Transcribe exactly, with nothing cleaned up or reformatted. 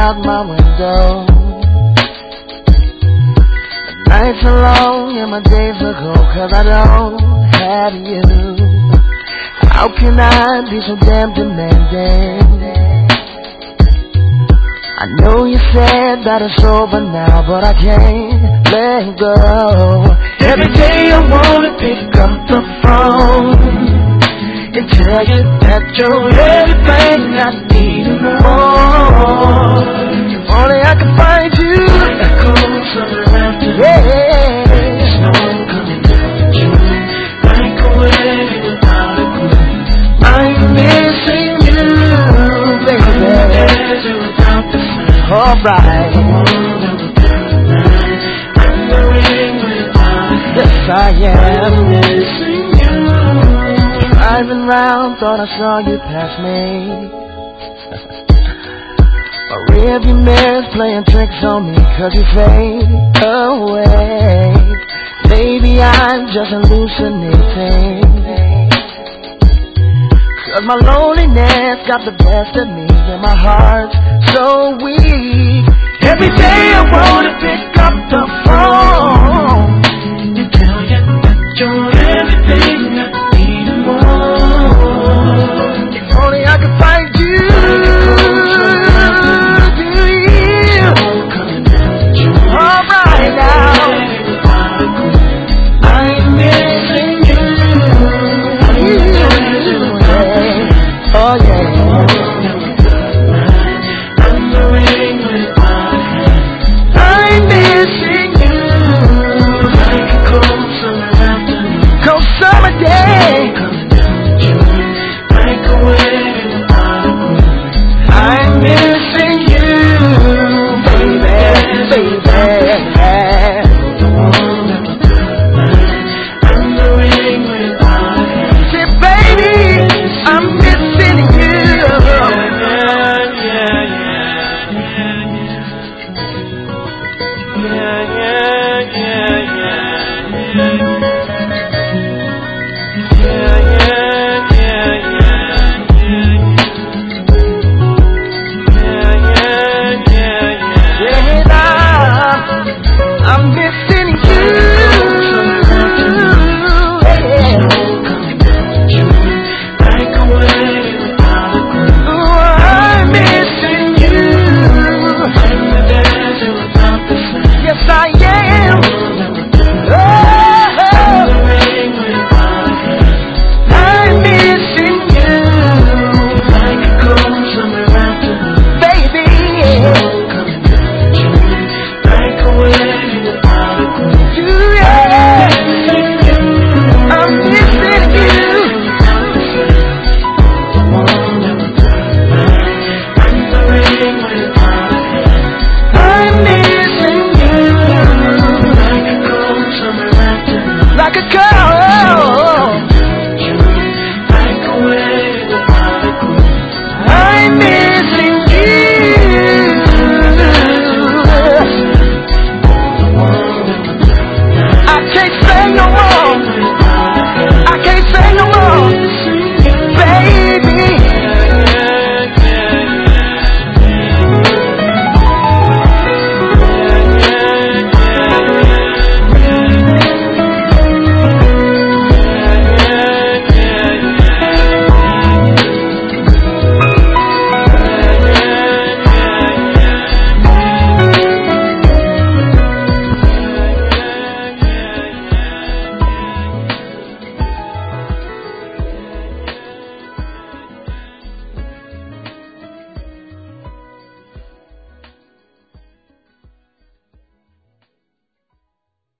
out my window. The nights are long and my days are cold, 'cause I don't have you. How can I be so damn demanding? I know you said that it's over now, but I can't let go. Every day I wanna pick up the phone and tell you that you're everything I need and more. If only I could find you. Echoes of the laughter. Yeah. Snow coming down June. Like a wave without a clue. I'm missing you, baby. Desert without the sun. Alright. I'm the ring without a clue. Yes, I am. I'm missing you. Driving round, thought I saw you pass me. My rearview mirror's playing tricks on me, 'cause you fade away. Maybe I'm just hallucinating, 'cause my loneliness got the best of me and my heart's so weak. Every day I wanna pick up the phone and tell you that you're everything I need and more. If only I could find you. Alright now, I'm missing you. Oh yeah. I'm the ring without a hand. I'm missing you. Like a cold summer afternoon. Cold summer day. Coming down June. Like a wave without a clue. I'm missing you, baby, baby. The one that was mine. I'm the ring without a hand. Say, baby, I'm missing you. Like a